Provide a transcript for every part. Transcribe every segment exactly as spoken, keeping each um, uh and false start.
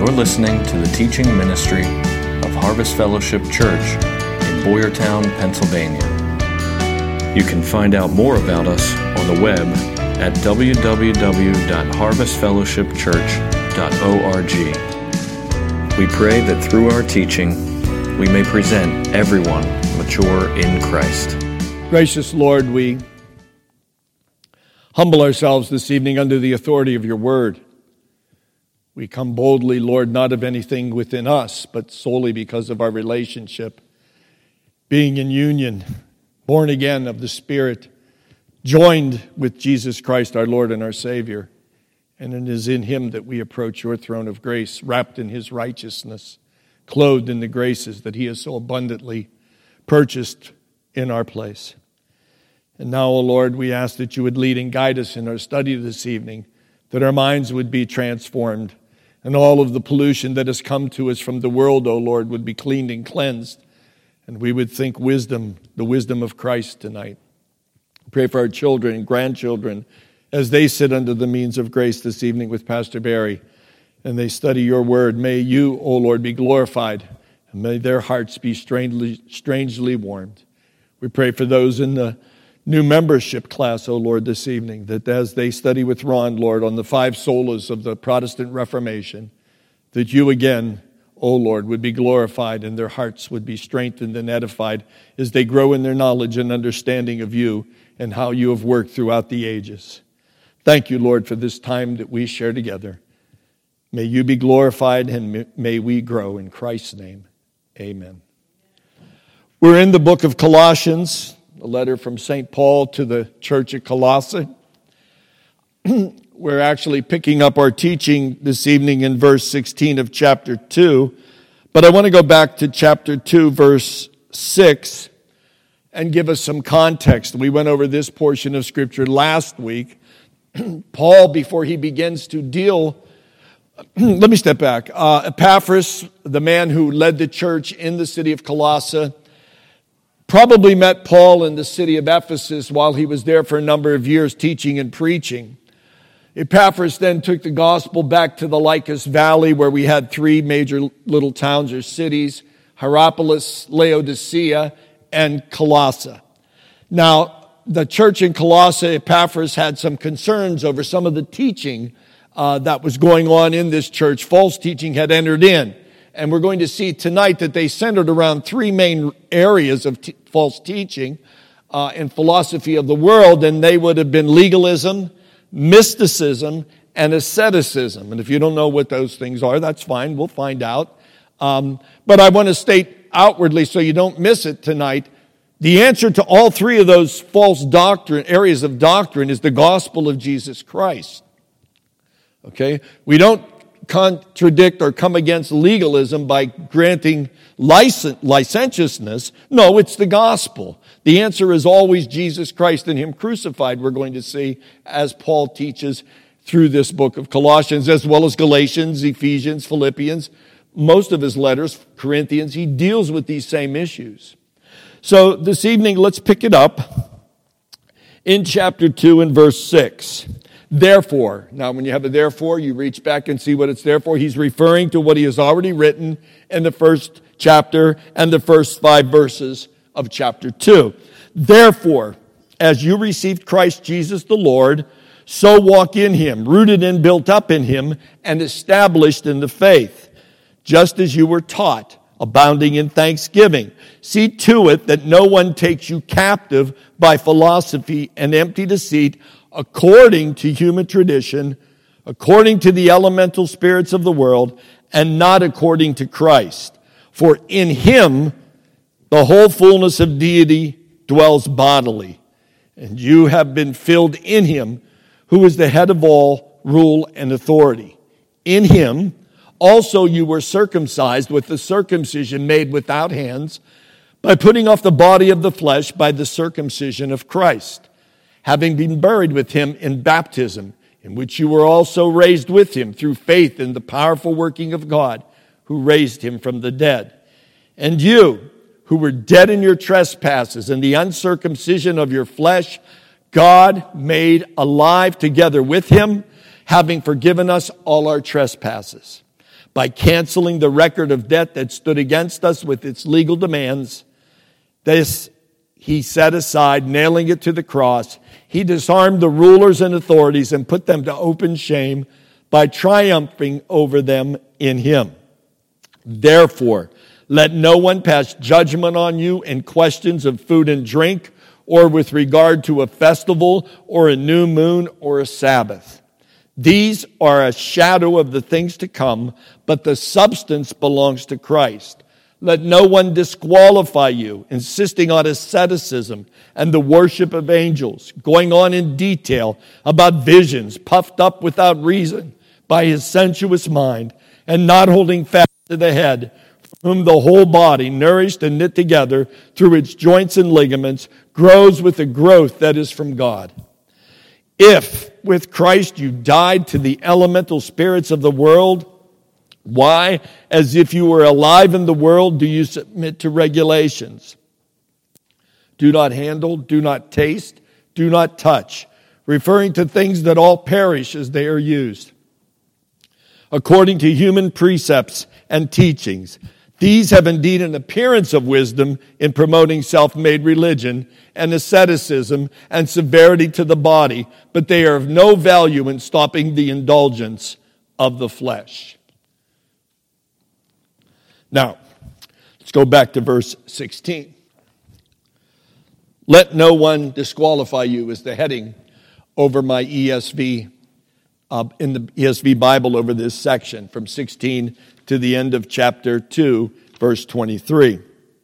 You're listening to the teaching ministry of Harvest Fellowship Church in Boyertown, Pennsylvania. You can find out more about us on the web at w w w dot harvest fellowship church dot org. We pray that through our teaching, we may present everyone mature in Christ. Gracious Lord, we humble ourselves this evening under the authority of your word. We come boldly, Lord, not of anything within us, but solely because of our relationship, being in union, born again of the Spirit, joined with Jesus Christ, our Lord and our Savior. And it is in him that we approach your throne of grace, wrapped in his righteousness, clothed in the graces that he has so abundantly purchased in our place. And now, O Lord, we ask that you would lead and guide us in our study this evening, that our minds would be transformed, and all of the pollution that has come to us from the world, O Lord, would be cleaned and cleansed, and we would think wisdom, the wisdom of Christ tonight. Pray for our children and grandchildren as they sit under the means of grace this evening with Pastor Barry, and they study your word. May you, O Lord, be glorified, and may their hearts be strangely, strangely warmed. We pray for those in the new membership class, O Lord, this evening, that as they study with Ron, Lord, on the five solas of the Protestant Reformation, that you again, O Lord, would be glorified and their hearts would be strengthened and edified as they grow in their knowledge and understanding of you and how you have worked throughout the ages. Thank you, Lord, for this time that we share together. May you be glorified and may we grow in Christ's name. Amen. We're in the book of Colossians, a letter from Saint Paul to the church at Colossae. We're actually picking up our teaching this evening in verse sixteen of chapter two. But I want to go back to chapter two, verse six, and give us some context. We went over this portion of Scripture last week. Paul, before he begins to deal, let me step back. Uh, Epaphras, the man who led the church in the city of Colossae, probably met Paul in the city of Ephesus while he was there for a number of years teaching and preaching. Epaphras then took the gospel back to the Lycus Valley, where we had three major little towns or cities, Hierapolis, Laodicea, and Colossae. Now, the church in Colossae, Epaphras had some concerns over some of the teaching uh, that was going on in this church. False teaching had entered in. And we're going to see tonight that they centered around three main areas of t- false teaching uh, in philosophy of the world, and they would have been legalism, mysticism, and asceticism. And if you don't know what those things are, that's fine. We'll find out. Um, but I want to state outwardly, so you don't miss it tonight, the answer to all three of those false doctrine areas of doctrine is the gospel of Jesus Christ. Okay? We don't contradict or come against legalism by granting licen- licentiousness. No, it's the gospel. The answer is always Jesus Christ and him crucified, we're going to see, as Paul teaches through this book of Colossians, as well as Galatians, Ephesians, Philippians. Most of his letters, Corinthians, he deals with these same issues. So this evening, let's pick it up in chapter two and verse six. Therefore, now when you have a therefore, you reach back and see what it's there for. He's referring to what he has already written in the first chapter and the first five verses of chapter two. Therefore, as you received Christ Jesus the Lord, so walk in him, rooted and built up in him, and established in the faith, just as you were taught, abounding in thanksgiving. See to it that no one takes you captive by philosophy and empty deceit, according to human tradition, according to the elemental spirits of the world, and not according to Christ. For in him the whole fullness of deity dwells bodily, and you have been filled in him, who is the head of all rule and authority. In him also you were circumcised with the circumcision made without hands, by putting off the body of the flesh by the circumcision of Christ, having been buried with him in baptism, in which you were also raised with him through faith in the powerful working of God, who raised him from the dead. And you, who were dead in your trespasses and the uncircumcision of your flesh, God made alive together with him, having forgiven us all our trespasses, by canceling the record of debt that stood against us with its legal demands. This he set aside, nailing it to the cross. He disarmed the rulers and authorities and put them to open shame by triumphing over them in him. Therefore, let no one pass judgment on you in questions of food and drink, or with regard to a festival, or a new moon, or a Sabbath. These are a shadow of the things to come, but the substance belongs to Christ. Let no one disqualify you, insisting on asceticism and the worship of angels, going on in detail about visions, puffed up without reason by his sensuous mind, and not holding fast to the head, from whom the whole body, nourished and knit together through its joints and ligaments, grows with a growth that is from God. If with Christ you died to the elemental spirits of the world, why, as if you were alive in the world, do you submit to regulations? Do not handle, do not taste, do not touch, referring to things that all perish as they are used, according to human precepts and teachings. These have indeed an appearance of wisdom in promoting self-made religion and asceticism and severity to the body, but they are of no value in stopping the indulgence of the flesh. Now, let's go back to verse sixteen. Let no one disqualify you is the heading over my E S V, uh, in the E S V Bible over this section from sixteen to the end of chapter two, verse twenty-three.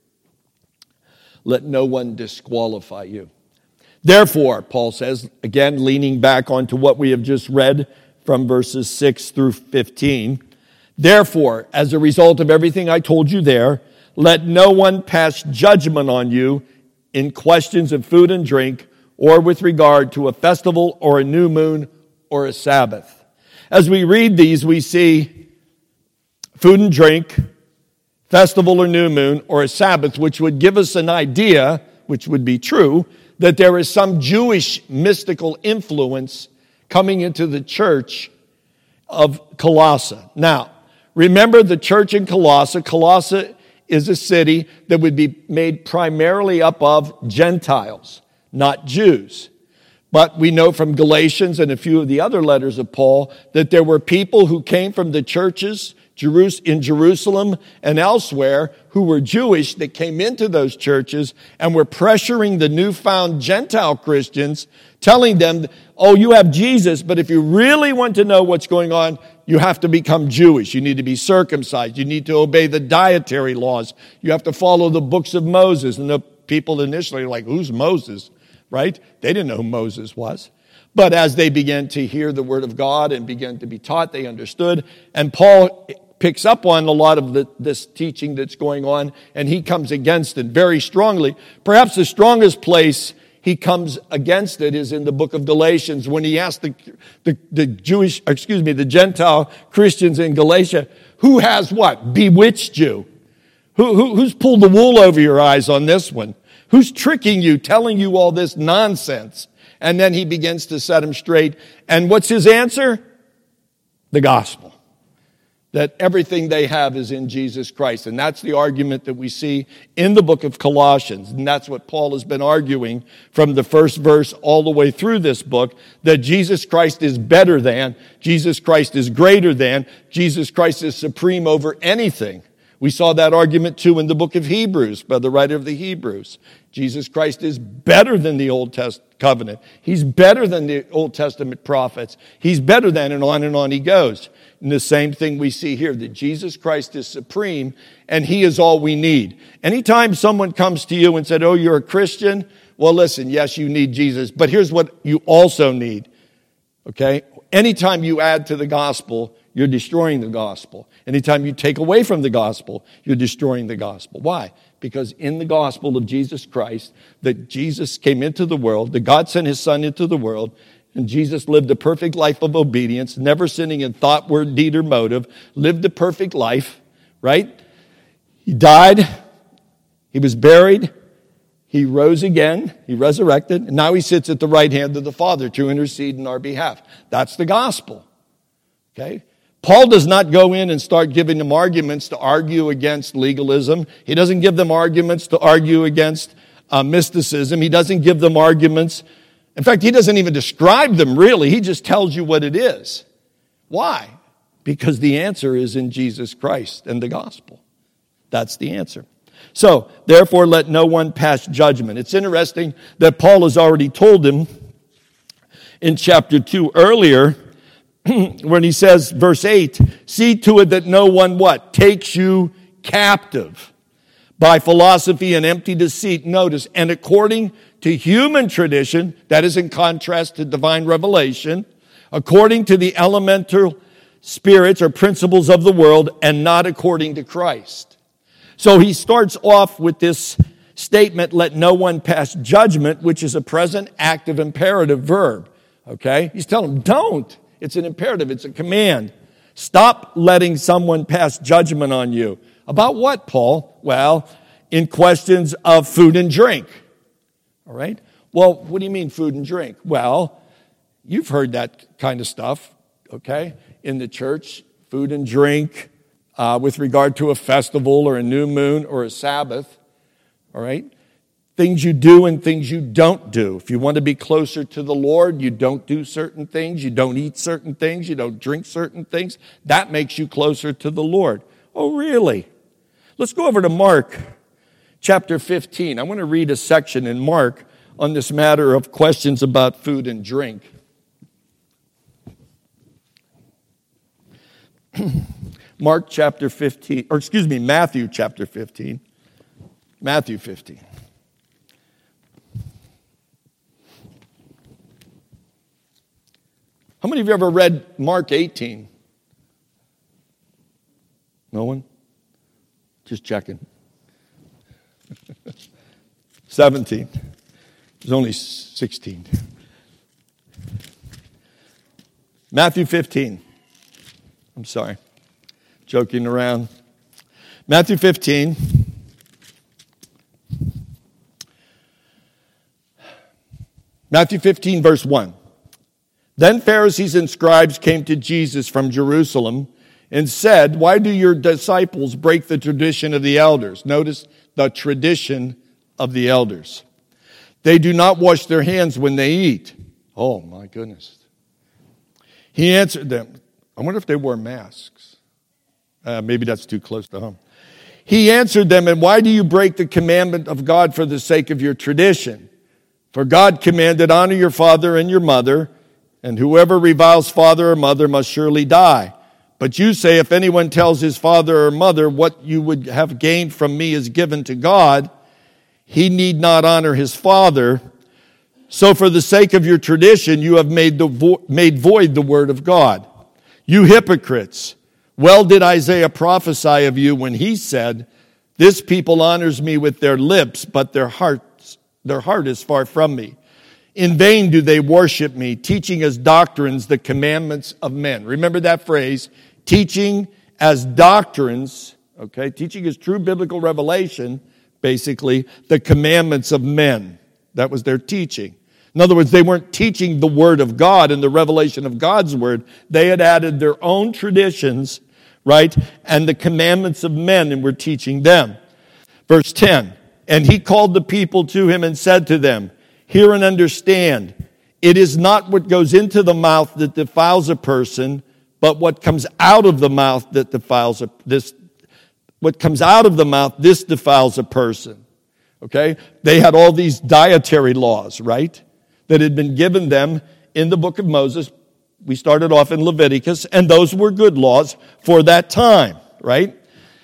Let no one disqualify you. Therefore, Paul says, again, leaning back onto what we have just read from verses six through fifteen, therefore, as a result of everything I told you there, let no one pass judgment on you in questions of food and drink, or with regard to a festival or a new moon or a Sabbath. As we read these, we see food and drink, festival or new moon, or a Sabbath, which would give us an idea, which would be true, that there is some Jewish mystical influence coming into the church of Colossae. Now, remember the church in Colossae. Colossae is a city that would be made primarily up of Gentiles, not Jews. But we know from Galatians and a few of the other letters of Paul that there were people who came from the churches in Jerusalem and elsewhere who were Jewish that came into those churches and were pressuring the newfound Gentile Christians, telling them, oh, you have Jesus, but if you really want to know what's going on, you have to become Jewish. You need to be circumcised. You need to obey the dietary laws. You have to follow the books of Moses. And the people initially are like, who's Moses? Right? They didn't know who Moses was. But as they began to hear the word of God and began to be taught, they understood. And Paul picks up on a lot of the, this teaching that's going on, and he comes against it very strongly. Perhaps the strongest place he comes against it is in the book of Galatians, when he asked the, the, the Jewish, excuse me, the Gentile Christians in Galatia, who has what? Bewitched you? Who, who, who's pulled the wool over your eyes on this one? Who's tricking you, telling you all this nonsense? And then he begins to set him straight. And what's his answer? The gospel. That everything they have is in Jesus Christ. And that's the argument that we see in the book of Colossians. And that's what Paul has been arguing from the first verse all the way through this book, that Jesus Christ is better than, Jesus Christ is greater than, Jesus Christ is supreme over anything. We saw that argument too in the book of Hebrews by the writer of the Hebrews. Jesus Christ is better than the Old Testament covenant. He's better than the Old Testament prophets. He's better than, and on and on he goes. And the same thing we see here, that Jesus Christ is supreme and he is all we need. Anytime someone comes to you and said, oh, you're a Christian, well, listen, yes, you need Jesus, but here's what you also need. Okay? Anytime you add to the gospel, you're destroying the gospel. Anytime you take away from the gospel, you're destroying the gospel. Why? Because in the gospel of Jesus Christ, that Jesus came into the world, that God sent his son into the world, and Jesus lived a perfect life of obedience, never sinning in thought, word, deed, or motive, lived a perfect life, right? He died, he was buried, he rose again, he resurrected, and now he sits at the right hand of the Father to intercede in our behalf. That's the gospel, okay? Paul does not go in and start giving them arguments to argue against legalism. He doesn't give them arguments to argue against uh, mysticism. He doesn't give them arguments. In fact, he doesn't even describe them really. He just tells you what it is. Why? Because the answer is in Jesus Christ and the gospel. That's the answer. So, therefore, let no one pass judgment. It's interesting that Paul has already told him in chapter two earlier, when he says, verse eight, see to it that no one, what? Takes you captive by philosophy and empty deceit. Notice, and according to human tradition, that is in contrast to divine revelation, according to the elemental spirits or principles of the world, and not according to Christ. So he starts off with this statement, let no one pass judgment, which is a present active imperative verb. Okay? He's telling them, don't. It's an imperative. It's a command. Stop letting someone pass judgment on you. About what, Paul? Well, in questions of food and drink. All right? Well, what do you mean food and drink? Well, you've heard that kind of stuff, okay, in the church. Food and drink uh, with regard to a festival or a new moon or a Sabbath. All right? Things you do and things you don't do. If you want to be closer to the Lord, you don't do certain things. You don't eat certain things. You don't drink certain things. That makes you closer to the Lord. Oh, really? Let's go over to Mark chapter fifteen. I want to read a section in Mark on this matter of questions about food and drink. Mark chapter fifteen, or excuse me, Matthew chapter fifteen. Matthew fifteen. How many of you ever read Mark eighteen? No one? Just checking. seventeen. There's only sixteen. Matthew fifteen. I'm sorry. Joking around. Matthew fifteen. Matthew fifteen, verse one. Then Pharisees and scribes came to Jesus from Jerusalem and said, why do your disciples break the tradition of the elders? Notice the tradition of the elders. They do not wash their hands when they eat. Oh, my goodness. He answered them. I wonder if they wore masks. Uh, maybe that's too close to home. He answered them, and why do you break the commandment of God for the sake of your tradition? For God commanded, honor your father and your mother, and whoever reviles father or mother must surely die. But you say, if anyone tells his father or mother, what you would have gained from me is given to God, he need not honor his father. So for the sake of your tradition, you have made, the vo- made void the word of God. You hypocrites, well did Isaiah prophesy of you when he said, this people honors me with their lips, but their hearts, their heart is far from me. In vain do they worship me, teaching as doctrines the commandments of men. Remember that phrase, teaching as doctrines, okay? Teaching as true biblical revelation, basically, the commandments of men. That was their teaching. In other words, they weren't teaching the word of God and the revelation of God's word. They had added their own traditions, right? And the commandments of men and were teaching them. Verse ten, and he called the people to him and said to them, hear and understand, it is not what goes into the mouth that defiles a person, but what comes out of the mouth that defiles a, this, what comes out of the mouth, this defiles a person. Okay? They had all these dietary laws, right? That had been given them in the book of Moses. We started off in Leviticus, and those were good laws for that time, right?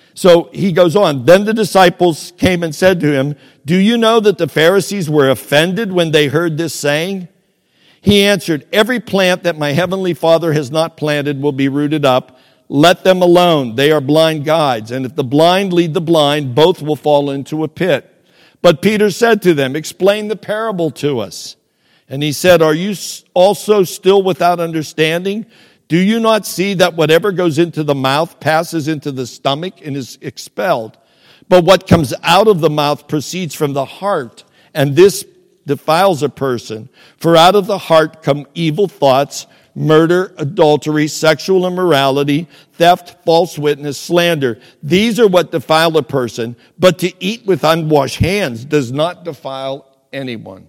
So he goes on, then the disciples came and said to him, do you know that the Pharisees were offended when they heard this saying? He answered, every plant that my heavenly Father has not planted will be rooted up. Let them alone. They are blind guides. And if the blind lead the blind, both will fall into a pit. But Peter said to them, explain the parable to us. And he said, are you also still without understanding? Do you not see that whatever goes into the mouth passes into the stomach and is expelled? But what comes out of the mouth proceeds from the heart, and this defiles a person. For out of the heart come evil thoughts, murder, adultery, sexual immorality, theft, false witness, slander. These are what defile a person, but to eat with unwashed hands does not defile anyone.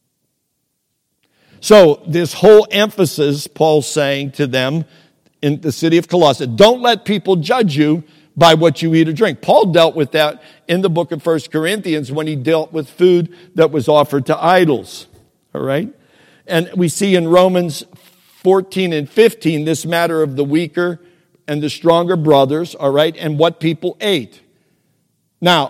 So this whole emphasis, Paul's saying to them in the city of Colossae, don't let people judge you by what you eat or drink. Paul dealt with that in the book of First Corinthians when he dealt with food that was offered to idols. All right? And we see in Romans fourteen and fifteen this matter of the weaker and the stronger brothers, all right, and what people ate. Now,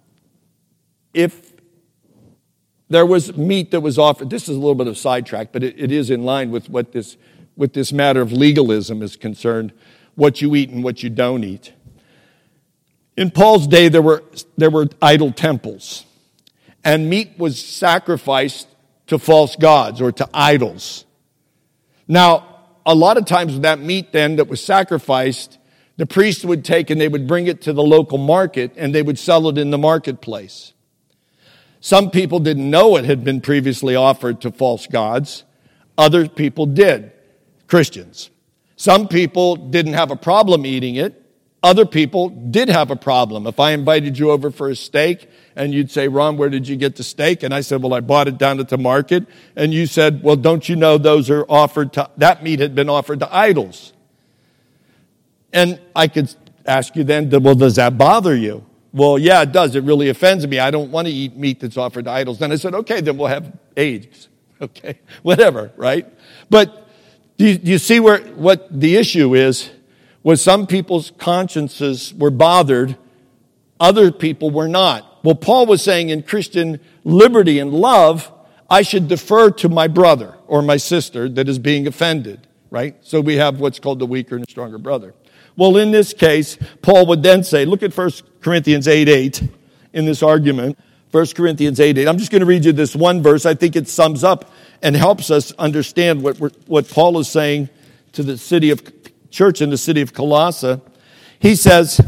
if there was meat that was offered, this is a little bit of sidetrack, but it, it is in line with what this, with this matter of legalism is concerned, what you eat and what you don't eat. In Paul's day, there were, there were idol temples, and meat was sacrificed to false gods or to idols. Now, a lot of times that meat then that was sacrificed, the priest would take and they would bring it to the local market and they would sell it in the marketplace. Some people didn't know it had been previously offered to false gods. Other people did, Christians. Some people didn't have a problem eating it. Other people did have a problem. If I invited you over for a steak and you'd say, Ron, where did you get the steak? And I said, well, I bought it down at the market. And you said, well, don't you know those are offered to, that meat had been offered to idols. And I could ask you then, well, does that bother you? Well, yeah, it does. It really offends me. I don't want to eat meat that's offered to idols. Then I said, okay, then we'll have eggs. Okay, whatever, right? But do you, do you see where what the issue is? Was some people's consciences were bothered, other people were not. Well, Paul was saying in Christian liberty and love, I should defer to my brother or my sister that is being offended, right? So we have what's called the weaker and stronger brother. Well, in this case, Paul would then say, look at First Corinthians eight eight in this argument. First Corinthians eight eight. I'm just going to read you this one verse. I think it sums up and helps us understand what, we're, what Paul is saying to the city of church in the city of Colossae. He says,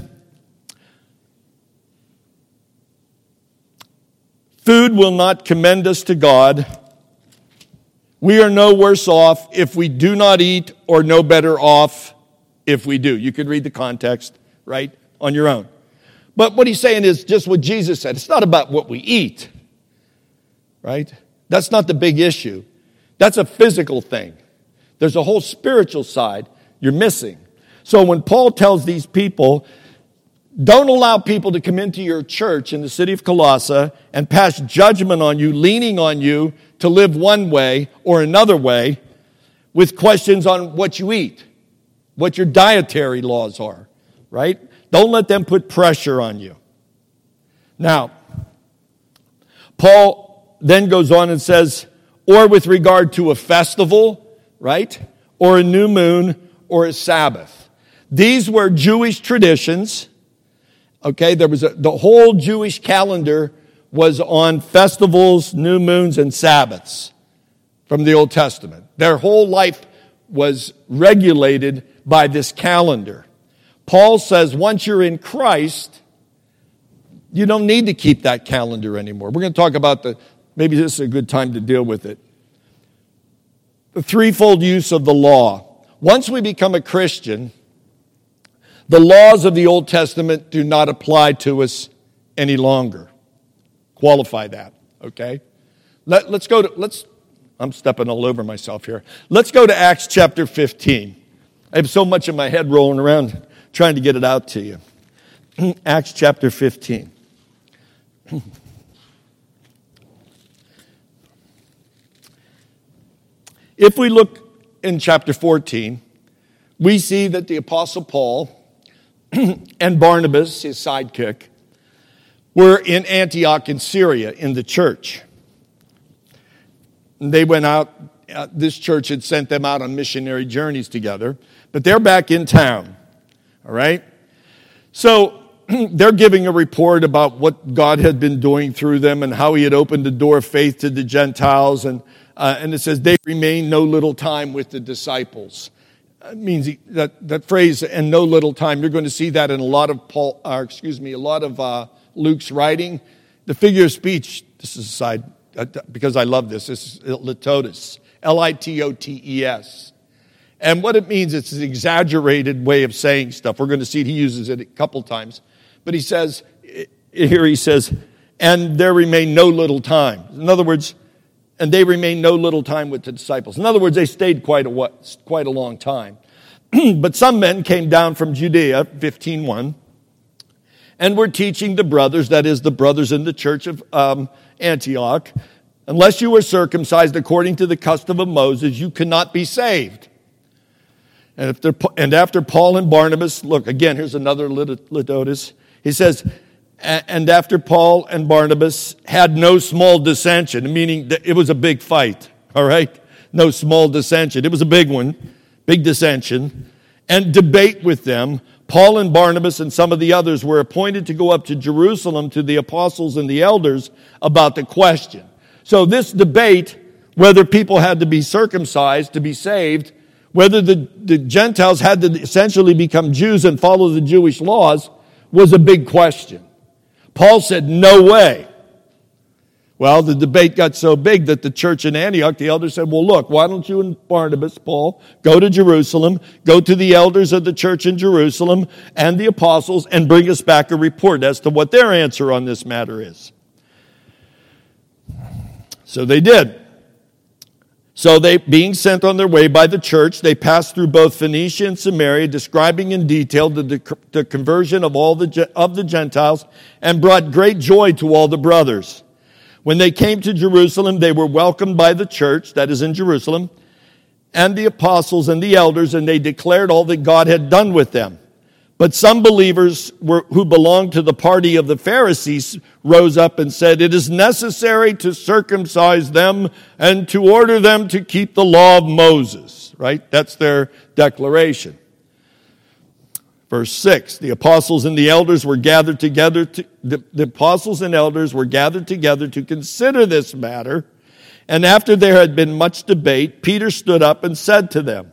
food will not commend us to God. We are no worse off if we do not eat, or no better off if we do. You could read the context, right, on your own. But what he's saying is just what Jesus said. It's not about what we eat, right? That's not the big issue. That's a physical thing. There's a whole spiritual side you're missing. So when Paul tells these people, don't allow people to come into your church in the city of Colossae and pass judgment on you, leaning on you to live one way or another way with questions on what you eat, what your dietary laws are, right? Don't let them put pressure on you. Now, Paul then goes on and says, or with regard to a festival, right? Or a new moon, or a Sabbath. These were Jewish traditions. Okay, there was a, the whole Jewish calendar was on festivals, new moons, and Sabbaths from the Old Testament. Their whole life was regulated by this calendar. Paul says once you're in Christ, you don't need to keep that calendar anymore. We're going to talk about the, maybe this is a good time to deal with it. The threefold use of the law. Once we become a Christian, the laws of the Old Testament do not apply to us any longer. Qualify that, okay? Let, let's go to, let's, I'm stepping all over myself here. Let's go to Acts chapter fifteen. I have so much in my head rolling around trying to get it out to you. Acts chapter fifteen. If we look in chapter fourteen, we see that the Apostle Paul and Barnabas, his sidekick, were in Antioch in Syria in the church. They went out, uh, this church had sent them out on missionary journeys together, but they're back in town, all right? So they're giving a report about what God had been doing through them and how he had opened the door of faith to the Gentiles, and Uh, and it says, they remained no little time with the disciples. It means he, that, that phrase, and no little time, you're going to see that in a lot of Paul, uh, excuse me, a lot of uh, Luke's writing. The figure of speech, this is a side, uh, because I love this, this is litotes, L I T O T E S. And what it means, it's an exaggerated way of saying stuff. We're going to see it. He uses it a couple times. But he says, here he says, and there remained no little time. In other words, and they remained no little time with the disciples. In other words, they stayed quite a, quite a long time. But some men came down from Judea, fifteen one, and were teaching the brothers, that is, the brothers in the church of um, Antioch, unless you were circumcised according to the custom of Moses, you cannot be saved. And, if and after Paul and Barnabas, look, again, here's another litotes. He says, and after Paul and Barnabas had no small dissension, meaning that it was a big fight, all right? No small dissension. It was a big one, big dissension. And debate with them, Paul and Barnabas and some of the others were appointed to go up to Jerusalem to the apostles and the elders about the question. So this debate, whether people had to be circumcised to be saved, whether the, the Gentiles had to essentially become Jews and follow the Jewish laws, was a big question. Paul said, no way. Well, the debate got so big that the church in Antioch, the elders said, well, look, why don't you and Barnabas, Paul, go to Jerusalem, go to the elders of the church in Jerusalem and the apostles, and bring us back a report as to what their answer on this matter is. So they did. So they, being sent on their way by the church, they passed through both Phoenicia and Samaria, describing in detail the, the conversion of all the of the Gentiles, and brought great joy to all the brothers. When they came to Jerusalem, they were welcomed by the church, that is in Jerusalem, and the apostles and the elders, and they declared all that God had done with them. But some believers were, who belonged to the party of the Pharisees rose up and said, it is necessary to circumcise them and to order them to keep the law of Moses. Right? That's their declaration. Verse six, the apostles and the elders were gathered together to, the, the apostles and elders were gathered together to consider this matter. And after there had been much debate, Peter stood up and said to them,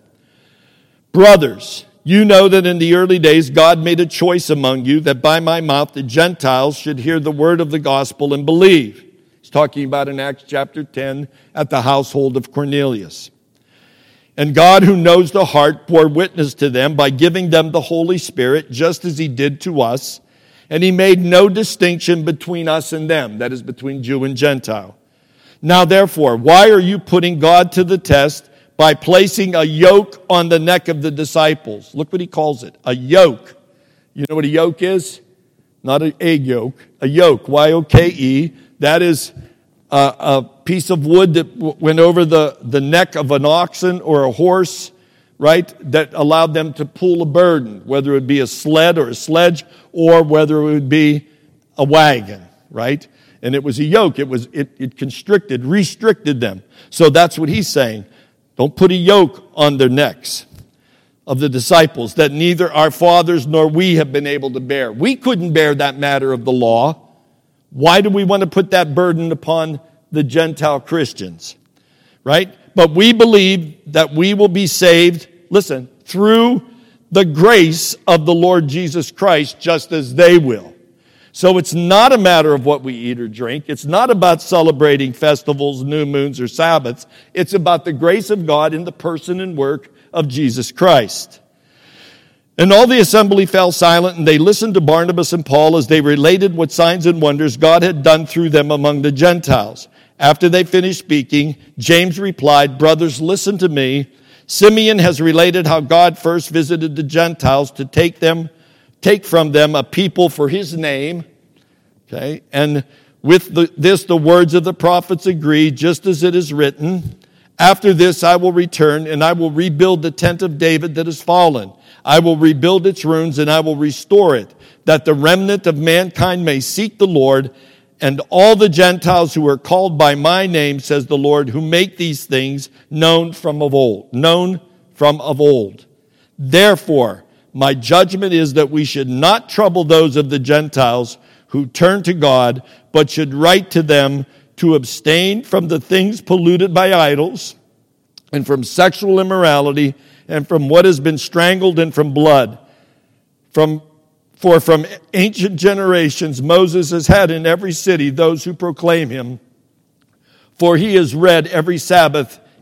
brothers, you know that in the early days God made a choice among you that by my mouth the Gentiles should hear the word of the gospel and believe. He's talking about in Acts chapter ten at the household of Cornelius. And God, who knows the heart, bore witness to them by giving them the Holy Spirit, just as he did to us. And he made no distinction between us and them, that is, between Jew and Gentile. Now therefore, why are you putting God to the test by placing a yoke on the neck of the disciples? Look what he calls it, a yoke. You know what a yoke is? Not an egg yolk, a yoke, Y O K E. That is a, a piece of wood that w- went over the, the neck of an oxen or a horse, right, that allowed them to pull a burden, whether it would be a sled or a sledge, or whether it would be a wagon, right? And it was a yoke. It was it, it constricted, restricted them. So that's what he's saying. Don't put a yoke on their necks of the disciples that neither our fathers nor we have been able to bear. We couldn't bear that matter of the law. Why do we want to put that burden upon the Gentile Christians? Right? But we believe that we will be saved, listen, through the grace of the Lord Jesus Christ, just as they will. So it's not a matter of what we eat or drink. It's not about celebrating festivals, new moons, or Sabbaths. It's about the grace of God in the person and work of Jesus Christ. And all the assembly fell silent, and they listened to Barnabas and Paul as they related what signs and wonders God had done through them among the Gentiles. After they finished speaking, James replied, brothers, listen to me. Simeon has related how God first visited the Gentiles to take them Take from them a people for his name. Okay, and with the, this the words of the prophets agree, just as it is written, after this I will return, and I will rebuild the tent of David that has fallen. I will rebuild its ruins, and I will restore it, that the remnant of mankind may seek the Lord, and all the Gentiles who are called by my name, says the Lord, who make these things known from of old, known from of old. Therefore, my judgment is that we should not trouble those of the Gentiles who turn to God, but should write to them to abstain from the things polluted by idols, and from sexual immorality, and from what has been strangled, and from blood. From, for from ancient generations Moses has had in every city those who proclaim him, for he is read every Sabbath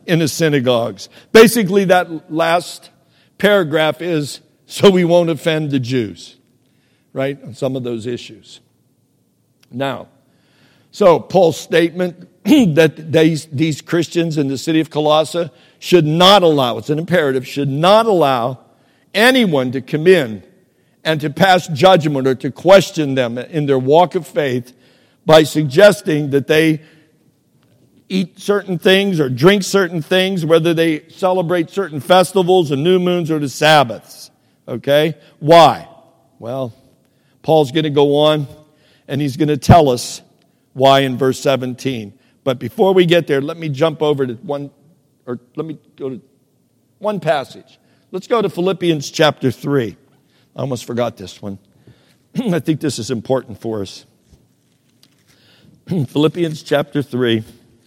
in the synagogues. Basically, that last paragraph is so we won't offend the Jews, right, on some of those issues. Now, so Paul's statement that these, these Christians in the city of Colossae should not allow, it's an imperative, should not allow anyone to come in and to pass judgment or to question them in their walk of faith by suggesting that they eat certain things or drink certain things, whether they celebrate certain festivals, the new moons, or the Sabbaths. Okay? Why? Well, Paul's going to go on, and he's going to tell us why in verse seventeen. But before we get there, let me jump over to one, or let me go to one passage. Let's go to Philippians chapter three. I almost forgot this one. I think this is important for us. Philippians chapter three.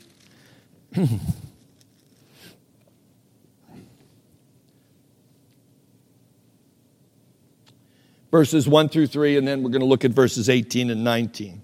Verses one through three, and then we're going to look at verses eighteen and nineteen.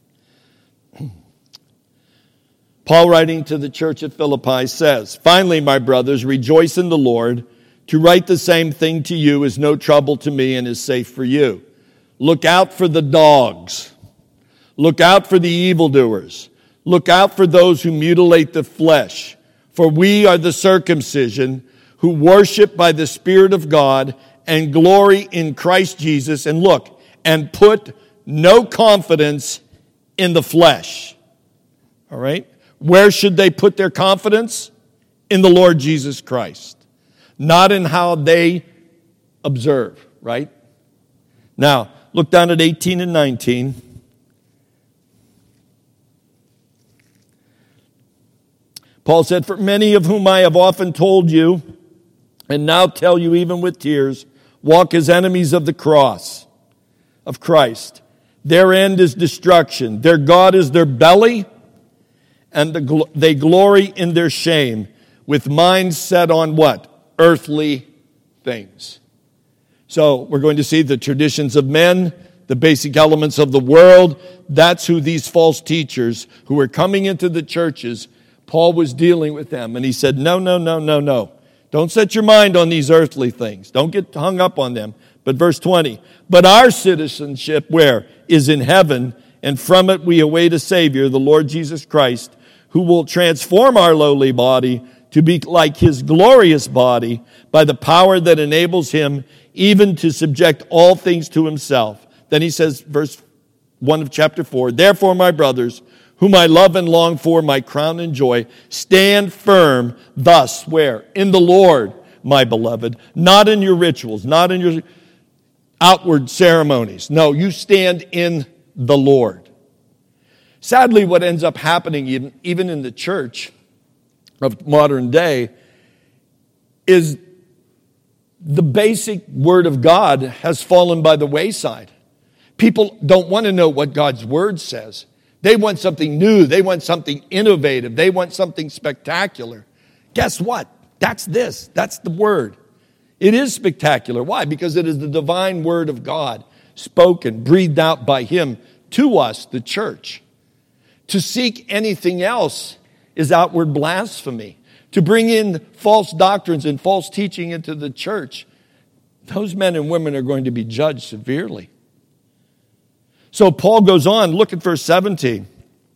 Paul, writing to the church at Philippi, says, "Finally, my brothers, rejoice in the Lord. To write the same thing to you is no trouble to me and is safe for you. Look out for the dogs. Look out for the evildoers. Look out for those who mutilate the flesh. For we are the circumcision who worship by the Spirit of God and glory in Christ Jesus." And look, and put no confidence in the flesh. All right? Where should they put their confidence? In the Lord Jesus Christ. Not in how they observe, right? Now, look down at eighteen and nineteen. Paul said, "For many of whom I have often told you, and now tell you even with tears, walk as enemies of the cross of Christ. Their end is destruction. Their God is their belly, and the, they glory in their shame, with minds set on what? Earthly things." So we're going to see the traditions of men, the basic elements of the world. That's who these false teachers who were coming into the churches, Paul was dealing with them. And he said, no, no, no, no, no. Don't set your mind on these earthly things. Don't get hung up on them. But verse twenty, "But our citizenship, where? Is in heaven, and from it we await a Savior, the Lord Jesus Christ, who will transform our lowly body to be like his glorious body by the power that enables him even to subject all things to himself." Then he says, verse one of chapter four, "Therefore, my brothers, whom I love and long for, my crown and joy, stand firm thus," where? "In the Lord, my beloved, not in your rituals, not in your outward ceremonies. No, you stand in the Lord." Sadly, what ends up happening even, even in the church of modern day is the basic Word of God has fallen by the wayside. People don't want to know what God's Word says. They want something new. They want something innovative. They want something spectacular. Guess what? That's this. That's the Word. It is spectacular. Why? Because it is the divine Word of God, spoken, breathed out by Him to us, the church. To seek anything else is outward blasphemy. To bring in false doctrines and false teaching into the church, those men and women are going to be judged severely. So Paul goes on, look at verse seventeen.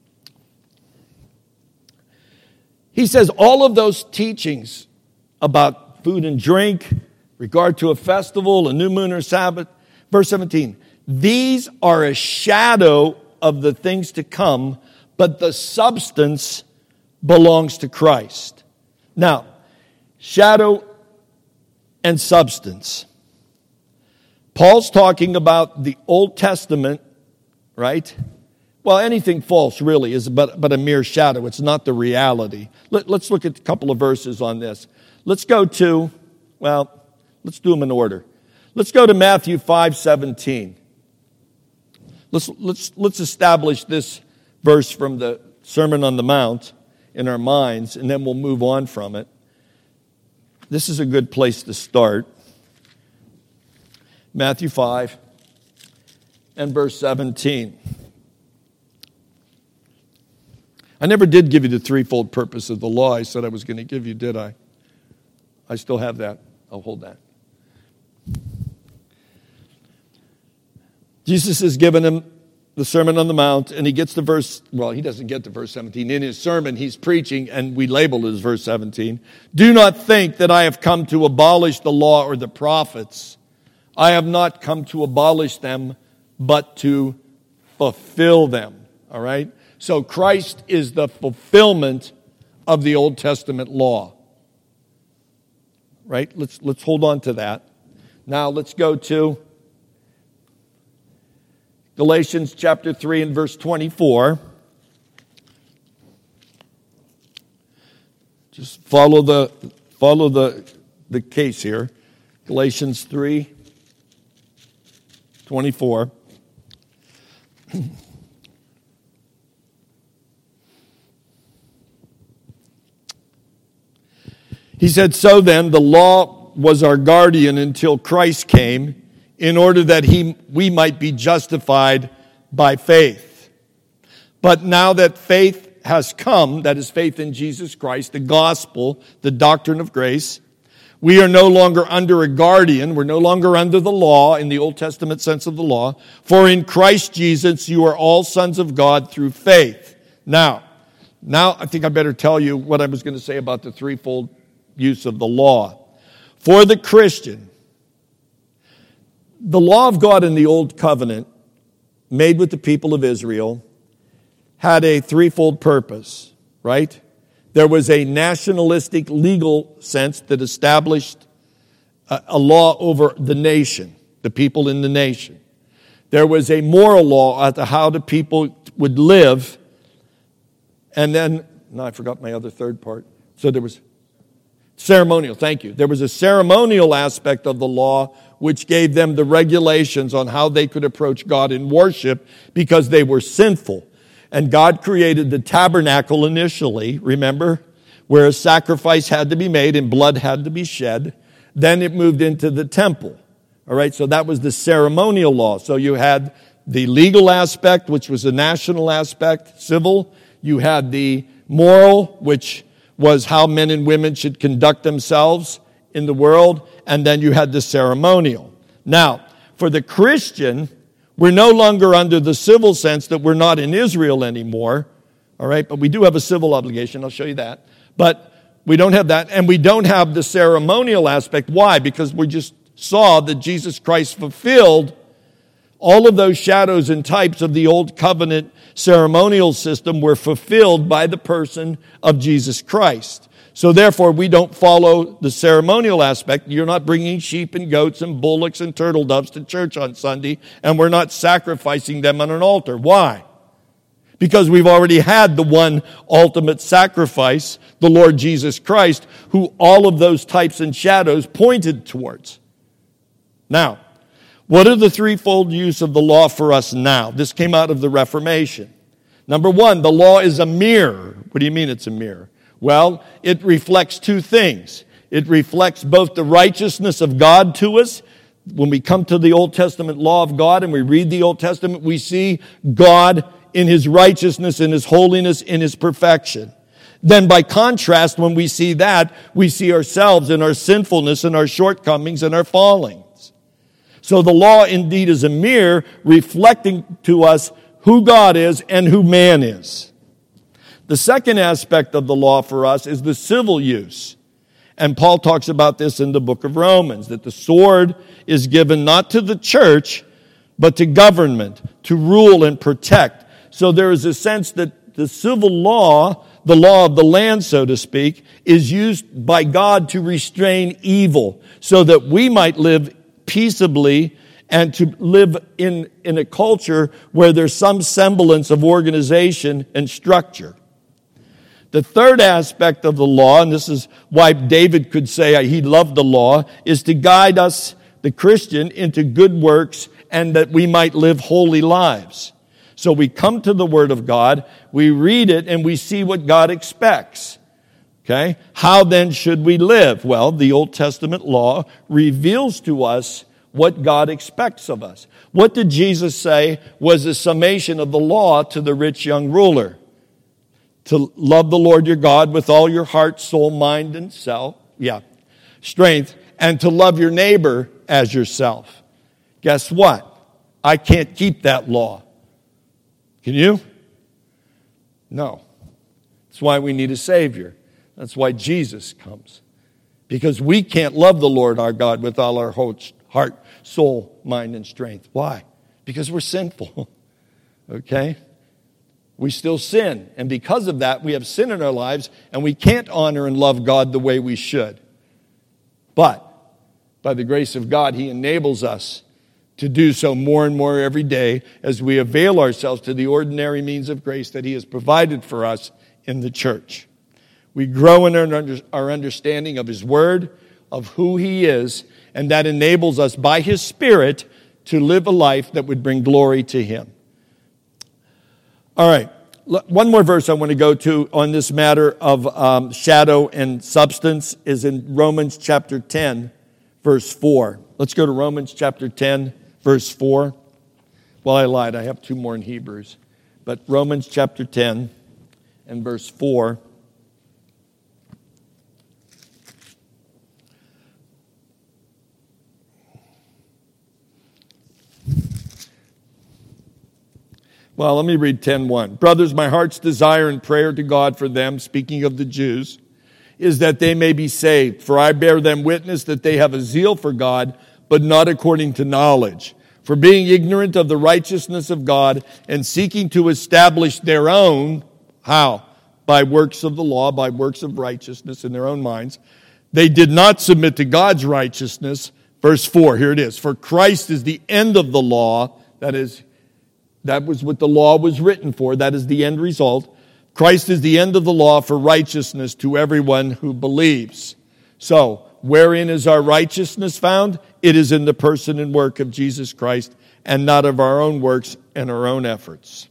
He says all of those teachings about food and drink, regard to a festival, a new moon or Sabbath, verse seventeen, "These are a shadow of the things to come, but the substance belongs to Christ." Now, shadow and substance. Paul's talking about the Old Testament, right? Well, anything false really is but, but a mere shadow. It's not the reality. Let, let's look at a couple of verses on this. Let's go to, well, let's do them in order. Let's go to Matthew five seventeen. Let's, let's, let's establish this verse from the Sermon on the Mount in our minds, and then we'll move on from it. This is a good place to start. Matthew five and verse seventeen. I never did give you the threefold purpose of the law I said I was going to give you, did I? I still have that. I'll hold that. Jesus has given him the Sermon on the Mount, and he gets to verse, well, he doesn't get to verse seventeen. In his sermon, he's preaching, and we labeled it as verse seventeen. Do not think that I have come to abolish the law or the prophets. I have not come to abolish them, but to fulfill them. All right? So Christ is the fulfillment of the Old Testament law. Right? Let's, let's hold on to that. Now let's go to Galatians chapter three and verse twenty-four. Just follow the follow the, the case here. Galatians three twenty-four. He said, so then the law was our guardian until Christ came, in order that he, we might be justified by faith. But now that faith has come, that is faith in Jesus Christ, the gospel, the doctrine of grace, we are no longer under a guardian. We're no longer under the law in the Old Testament sense of the law. For in Christ Jesus, you are all sons of God through faith. Now, now I think I better tell you what I was going to say about the threefold use of the law. For the Christian, the law of God in the Old Covenant, made with the people of Israel, had a threefold purpose, right? There was a nationalistic legal sense that established a, a law over the nation, the people in the nation. There was a moral law as to how the people would live. And then, no, I forgot my other third part. So there was ceremonial, thank you. There was a ceremonial aspect of the law which gave them the regulations on how they could approach God in worship because they were sinful. And God created the tabernacle initially, remember, where a sacrifice had to be made and blood had to be shed. Then it moved into the temple. All right, so that was the ceremonial law. So you had the legal aspect, which was a national aspect, civil. You had the moral, which was how men and women should conduct themselves in the world. And then you had the ceremonial. Now, for the Christian, we're no longer under the civil sense that we're not in Israel anymore. All right, but we do have a civil obligation. I'll show you that. But we don't have that. And we don't have the ceremonial aspect. Why? Because we just saw that Jesus Christ fulfilled all of those shadows and types of the old covenant ceremonial system were fulfilled by the person of Jesus Christ. So therefore, we don't follow the ceremonial aspect. You're not bringing sheep and goats and bullocks and turtle doves to church on Sunday, and we're not sacrificing them on an altar. Why? Because we've already had the one ultimate sacrifice, the Lord Jesus Christ, who all of those types and shadows pointed towards. Now, what are the threefold use of the law for us now? This came out of the Reformation. Number one, the law is a mirror. What do you mean it's a mirror? Well, it reflects two things. It reflects both the righteousness of God to us. When we come to the Old Testament law of God and we read the Old Testament, we see God in His righteousness, in His holiness, in His perfection. Then by contrast, when we see that, we see ourselves in our sinfulness and our shortcomings and our fallings. So the law indeed is a mirror reflecting to us who God is and who man is. The second aspect of the law for us is the civil use. And Paul talks about this in the book of Romans, that the sword is given not to the church, but to government, to rule and protect. So there is a sense that the civil law, the law of the land, so to speak, is used by God to restrain evil so that we might live peaceably and to live in, in a culture where there's some semblance of organization and structure. The third aspect of the law, and this is why David could say he loved the law, is to guide us, the Christian, into good works and that we might live holy lives. So we come to the Word of God, we read it, and we see what God expects. Okay? How then should we live? Well, the Old Testament law reveals to us what God expects of us. What did Jesus say was a summation of the law to the rich young ruler? to love the Lord your God with all your heart, soul, mind, and self, yeah, strength, and to love your neighbor as yourself. Guess what? I can't keep that law. Can you? No. That's why we need a Savior. That's why Jesus comes. Because we can't love the Lord our God with all our heart, soul, mind, and strength. Why? Because we're sinful. Okay? We still sin. And because of that, we have sin in our lives, and we can't honor and love God the way we should. But, by the grace of God, He enables us to do so more and more every day as we avail ourselves to the ordinary means of grace that He has provided for us in the church. We grow in our understanding of His Word, of who He is, and that enables us by His Spirit to live a life that would bring glory to Him. All right, one more verse I want to go to on this matter of um, shadow and substance is in Romans chapter ten, verse four. Let's go to Romans chapter ten, verse four. Well, I lied. I have two more in Hebrews. But Romans chapter ten and verse four. Well, let me read ten one. Brothers, my heart's desire and prayer to God for them, speaking of the Jews, is that they may be saved. For I bear them witness that they have a zeal for God, but not according to knowledge. For being ignorant of the righteousness of God and seeking to establish their own, how? By works of the law, by works of righteousness in their own minds, they did not submit to God's righteousness. Verse four, here it is. For Christ is the end of the law, that is, that was what the law was written for. That is the end result. Christ is the end of the law for righteousness to everyone who believes. So, wherein is our righteousness found? It is in the person and work of Jesus Christ, and not of our own works and our own efforts.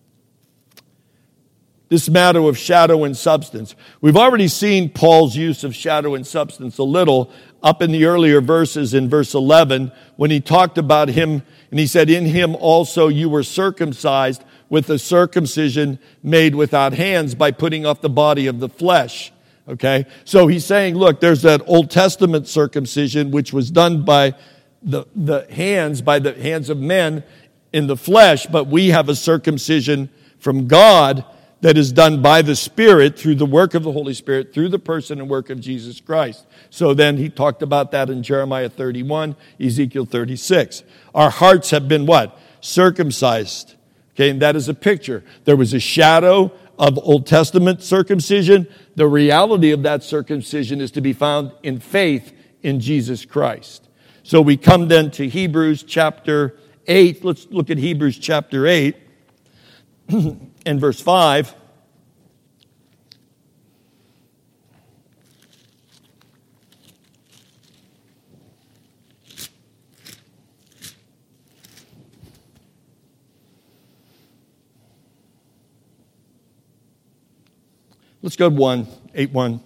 This matter of shadow and substance. We've already seen Paul's use of shadow and substance a little up in the earlier verses in verse eleven when he talked about him, and he said, in him also you were circumcised with a circumcision made without hands by putting off the body of the flesh. Okay? So he's saying, look, there's that Old Testament circumcision which was done by the, the hands, by the hands of men in the flesh, but we have a circumcision from God that is done by the Spirit through the work of the Holy Spirit, through the person and work of Jesus Christ. So then he talked about that in Jeremiah thirty-one, Ezekiel thirty-six. Our hearts have been what? Circumcised. Okay, and that is a picture. There was a shadow of Old Testament circumcision. The reality of that circumcision is to be found in faith in Jesus Christ. So we come then to Hebrews chapter eight. Let's look at Hebrews chapter eight. In verse five, let's go to one, eight one.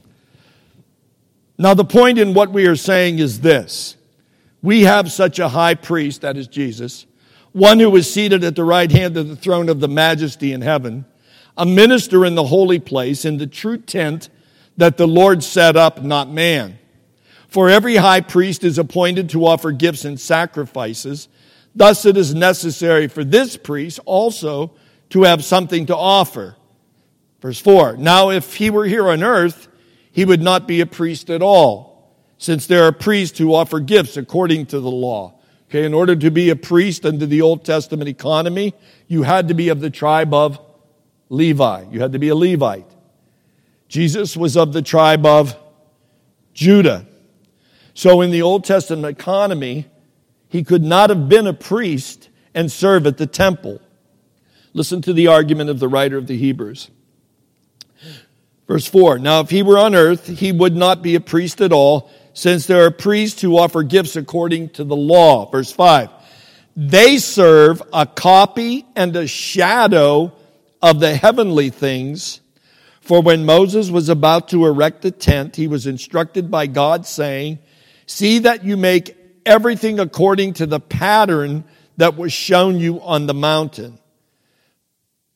Now the point in what we are saying is this. We have such a high priest, that is Jesus, one who is seated at the right hand of the throne of the majesty in heaven, a minister in the holy place, in the true tent that the Lord set up, not man. For every high priest is appointed to offer gifts and sacrifices. Thus it is necessary for this priest also to have something to offer. Verse four, now if he were here on earth, he would not be a priest at all, since there are priests who offer gifts according to the law. Okay, in order to be a priest under the Old Testament economy, you had to be of the tribe of Levi. You had to be a Levite. Jesus was of the tribe of Judah. So in the Old Testament economy, he could not have been a priest and serve at the temple. Listen to the argument of the writer of the Hebrews. Verse four, now if he were on earth, he would not be a priest at all, since there are priests who offer gifts according to the law. Verse five, they serve a copy and a shadow of the heavenly things. For when Moses was about to erect the tent, he was instructed by God, saying, see that you make everything according to the pattern that was shown you on the mountain.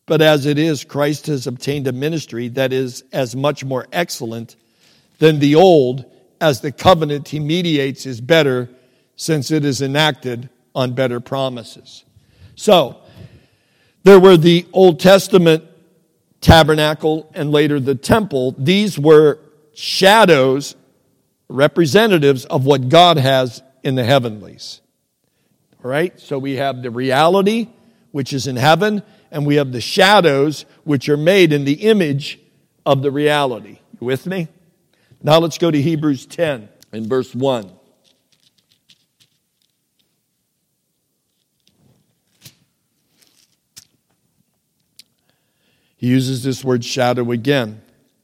But as it is, Christ has obtained a ministry that is as much more excellent than the old, as the covenant he mediates is better, since it is enacted on better promises. So, there were the Old Testament tabernacle and later the temple. These were shadows, representatives of what God has in the heavenlies. All right? So we have the reality, which is in heaven, and we have the shadows, which are made in the image of the reality. You with me? Now let's go to Hebrews ten and verse one. He uses this word shadow again.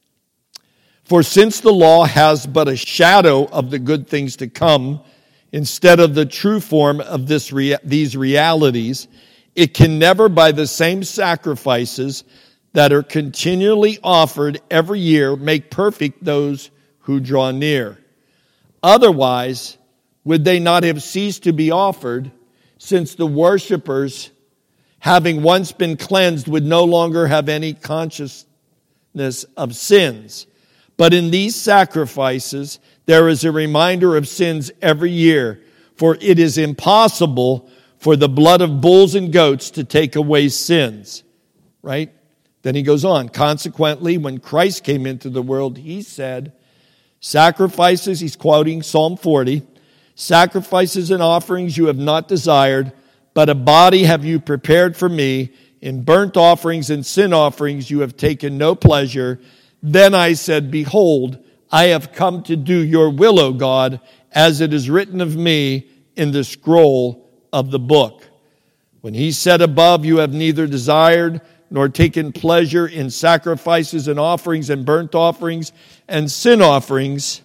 For since the law has but a shadow of the good things to come, instead of the true form of this rea- these realities, it can never, by the same sacrifices that are continually offered every year, make perfect those who draw near. Otherwise, would they not have ceased to be offered, since the worshipers, having once been cleansed, would no longer have any consciousness of sins? But in these sacrifices, there is a reminder of sins every year, for it is impossible for the blood of bulls and goats to take away sins. Right? Then he goes on. Consequently, when Christ came into the world, he said, sacrifices, he's quoting Psalm forty, sacrifices and offerings you have not desired, but a body have you prepared for me. In burnt offerings and sin offerings you have taken no pleasure. Then I said, behold, I have come to do your will, O God, as it is written of me in the scroll of the book. When he said above, you have neither desired nor taken pleasure in sacrifices and offerings and burnt offerings and sin offerings,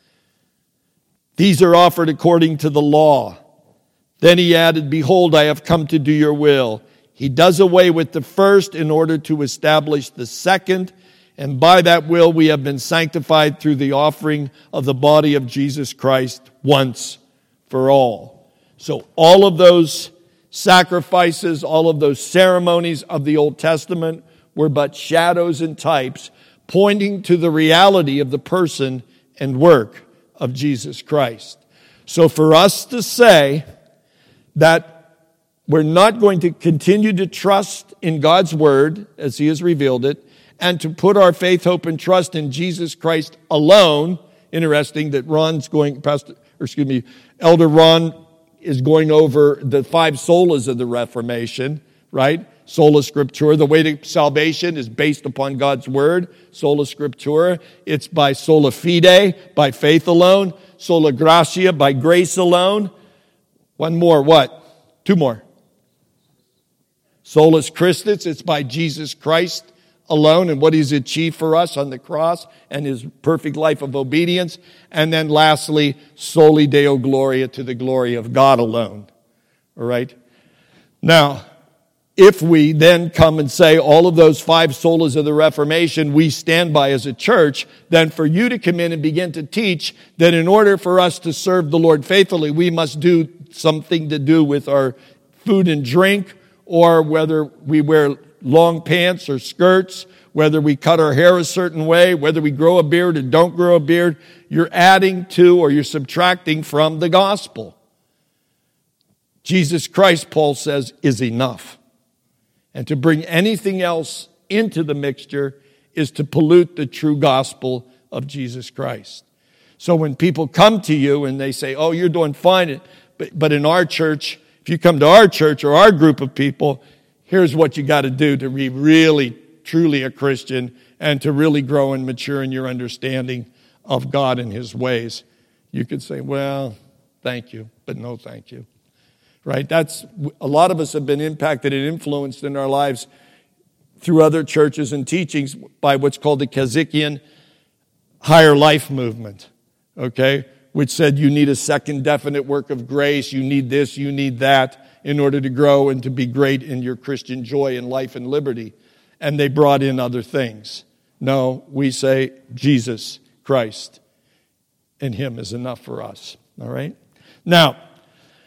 these are offered according to the law. Then he added, behold, I have come to do your will. He does away with the first in order to establish the second, and by that will we have been sanctified through the offering of the body of Jesus Christ once for all. So all of those sacrifices, all of those ceremonies of the Old Testament were but shadows and types pointing to the reality of the person and work of Jesus Christ. So for us to say that we're not going to continue to trust in God's Word as He has revealed it, and to put our faith, hope, and trust in Jesus Christ alone. Interesting that Ron's going, Pastor, or excuse me, Elder Ron is going over the five solas of the Reformation, right? Sola Scriptura. The way to salvation is based upon God's Word. Sola Scriptura. It's by sola fide, by faith alone. Sola gratia, by grace alone. One more, what? Two more. Solus Christus, it's by Jesus Christ alone and what He's achieved for us on the cross and His perfect life of obedience. And then lastly, soli Deo Gloria, to the glory of God alone. All right? Now, if we then come and say all of those five solas of the Reformation we stand by as a church, then for you to come in and begin to teach that in order for us to serve the Lord faithfully, we must do something to do with our food and drink, or whether we wear long pants or skirts, whether we cut our hair a certain way, whether we grow a beard or don't grow a beard, you're adding to or you're subtracting from the gospel. Jesus Christ, Paul says, is enough. And to bring anything else into the mixture is to pollute the true gospel of Jesus Christ. So when people come to you and they say, oh, you're doing fine, but, but in our church, if you come to our church or our group of people, here's what you got to do to be really, truly a Christian and to really grow and mature in your understanding of God and His ways. You could say, well, thank you, but no thank you. Right? That's, a lot of us have been impacted and influenced in our lives through other churches and teachings by what's called the Kazikian Higher Life Movement. Okay? Which said you need a second definite work of grace, you need this, you need that, in order to grow and to be great in your Christian joy and life and liberty. And they brought in other things. No, we say Jesus Christ and Him is enough for us. All right? Now,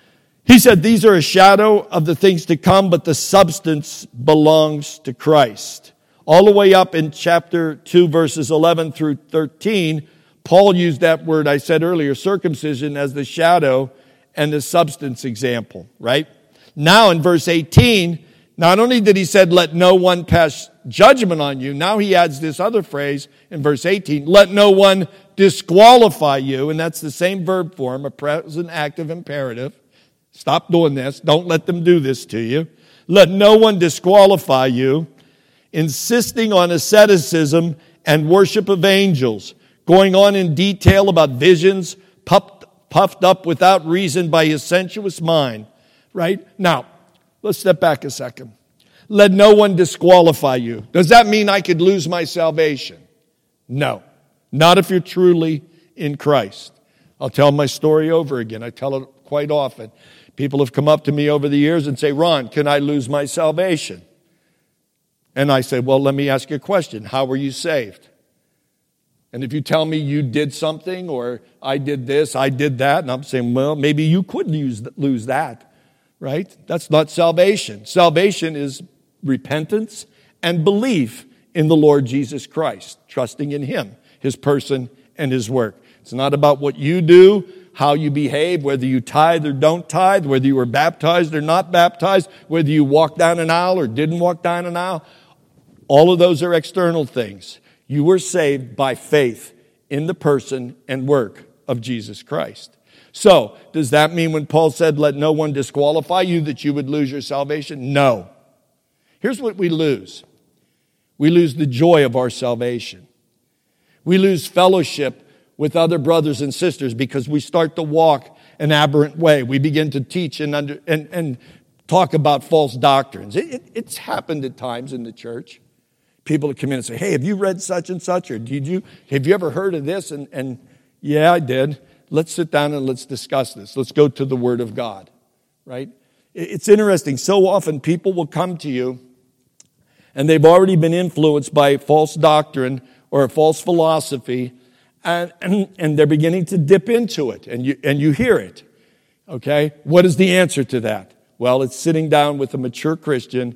He said, these are a shadow of the things to come, but the substance belongs to Christ. All the way up in chapter two, verses eleven through thirteen, Paul used that word I said earlier, circumcision, as the shadow and the substance example, right? Now in verse eighteen, not only did he said, let no one pass judgment on you, now he adds this other phrase in verse eighteen, let no one disqualify you, and that's the same verb form, a present active imperative. Stop doing this. Don't let them do this to you. Let no one disqualify you, insisting on asceticism and worship of angels, going on in detail about visions, puffed, puffed up without reason by his sensuous mind. Right? Now, let's step back a second. Let no one disqualify you. Does that mean I could lose my salvation? No. Not if you're truly in Christ. I'll tell my story over again. I tell it quite often. People have come up to me over the years and say, Ron, can I lose my salvation? And I say, well, let me ask you a question. How were you saved? And if you tell me you did something, or I did this, I did that, and I'm saying, well, maybe you could lose, lose that, right? That's not salvation. Salvation is repentance and belief in the Lord Jesus Christ, trusting in Him, His person, and His work. It's not about what you do, how you behave, whether you tithe or don't tithe, whether you were baptized or not baptized, whether you walked down an aisle or didn't walk down an aisle. All of those are external things. You were saved by faith in the person and work of Jesus Christ. So, does that mean when Paul said, let no one disqualify you, that you would lose your salvation? No. Here's what we lose. We lose the joy of our salvation. We lose fellowship with other brothers and sisters because we start to walk an aberrant way. We begin to teach and under, and, and talk about false doctrines. It, it, it's happened at times in the church. People come in and say, hey, have you read such and such? Or did you, have you ever heard of this? And, and yeah, I did. Let's sit down and let's discuss this. Let's go to the Word of God, right? It's interesting. So often people will come to you and they've already been influenced by false doctrine or a false philosophy, and, and, and they're beginning to dip into it, and you, and you hear it, okay? What is the answer to that? Well, it's sitting down with a mature Christian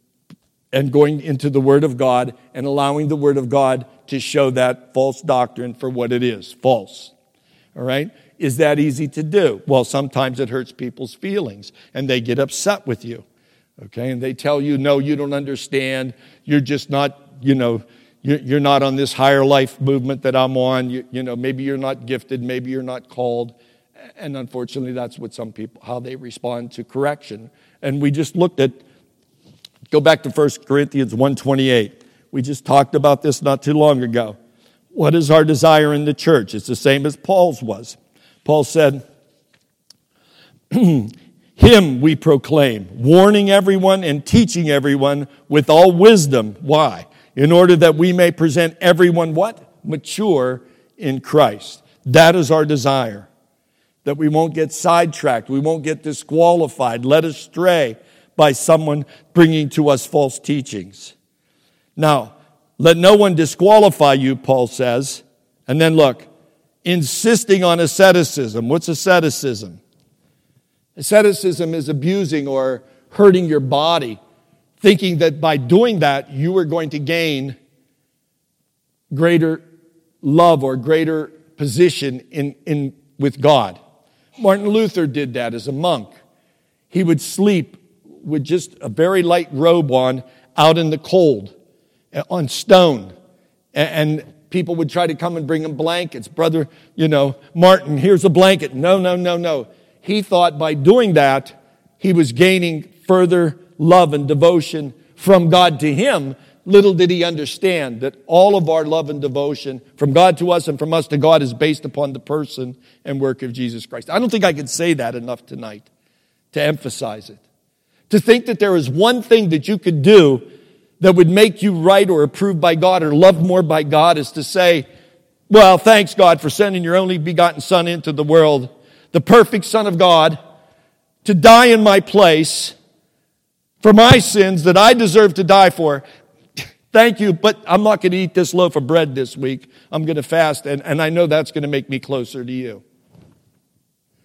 and going into the Word of God and allowing the Word of God to show that false doctrine for what it is, false. All right? Is that easy to do? Well, sometimes it hurts people's feelings, and they get upset with you. Okay? And they tell you, no, you don't understand. You're just not, you know, you're not on this higher life movement that I'm on. You, you know, maybe you're not gifted. Maybe you're not called. And unfortunately, that's what some people, how they respond to correction. And we just looked at, go back to First Corinthians one twenty-eight. We just talked about this not too long ago. What is our desire in the church? It's the same as Paul's was. Paul said, Him we proclaim, warning everyone and teaching everyone with all wisdom. Why? In order that we may present everyone what? Mature in Christ. That is our desire. That we won't get sidetracked. We won't get disqualified, led astray by someone bringing to us false teachings. Now, let no one disqualify you, Paul says. And then look, insisting on asceticism. What's asceticism? Asceticism is abusing or hurting your body, thinking that by doing that, you are going to gain greater love or greater position in, in with God. Martin Luther did that as a monk. He would sleep with just a very light robe on out in the cold, on stone. And people would try to come and bring him blankets. Brother, you know, Martin, here's a blanket. No, no, no, no. He thought by doing that, he was gaining further love and devotion from God to him. Little did he understand that all of our love and devotion from God to us and from us to God is based upon the person and work of Jesus Christ. I don't think I could say that enough tonight to emphasize it. To think that there is one thing that you could do that would make you right or approved by God or loved more by God is to say, well, thanks God for sending your only begotten Son into the world, the perfect Son of God, to die in my place for my sins that I deserve to die for. Thank you, but I'm not going to eat this loaf of bread this week. I'm going to fast, and, and I know that's going to make me closer to you.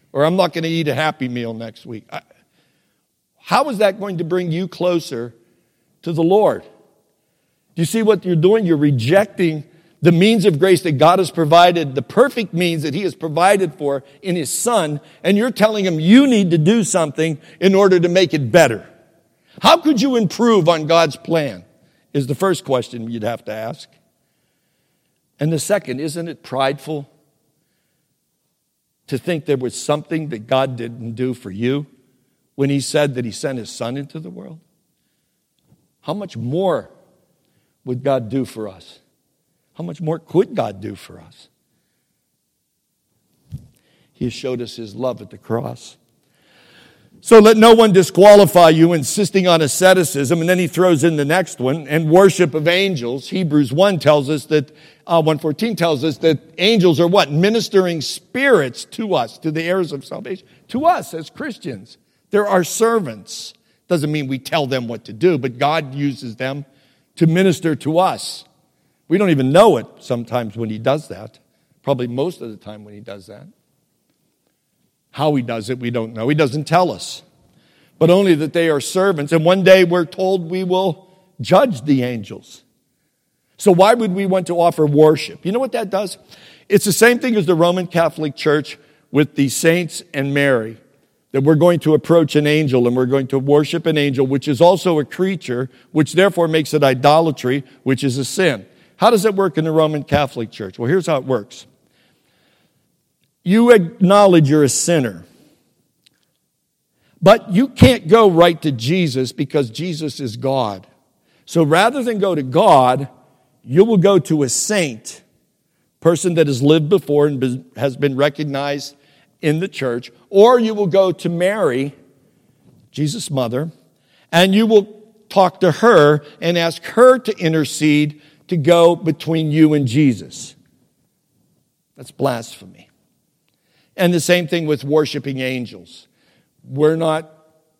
Or I'm not going to eat a Happy Meal next week. I, how is that going to bring you closer to the Lord? Do you see what you're doing? You're rejecting the means of grace that God has provided, the perfect means that He has provided for in His Son, and you're telling Him you need to do something in order to make it better. How could you improve on God's plan? Is the first question you'd have to ask. And the second, isn't it prideful to think there was something that God didn't do for you when He said that He sent His Son into the world? How much more would God do for us? How much more could God do for us? He has showed us His love at the cross. So let no one disqualify you, insisting on asceticism. And then he throws in the next one, and worship of angels. Hebrews one tells us that, uh, one fourteen tells us that angels are what? Ministering spirits to us, to the heirs of salvation. To us as Christians. They're our servants. Doesn't mean we tell them what to do, but God uses them to minister to us. We don't even know it sometimes when He does that. Probably most of the time when He does that. How He does it, we don't know. He doesn't tell us. But only that they are servants. And one day we're told we will judge the angels. So why would we want to offer worship? You know what that does? It's the same thing as the Roman Catholic Church with the saints and Mary. That we're going to approach an angel and we're going to worship an angel, which is also a creature, which therefore makes it idolatry, which is a sin. How does it work in the Roman Catholic Church? Well, here's how it works. You acknowledge you're a sinner. But you can't go right to Jesus because Jesus is God. So rather than go to God, you will go to a saint, person that has lived before and has been recognized in the church, or you will go to Mary, Jesus' mother, and you will talk to her and ask her to intercede to go between you and Jesus. That's blasphemy. And the same thing with worshiping angels. We're not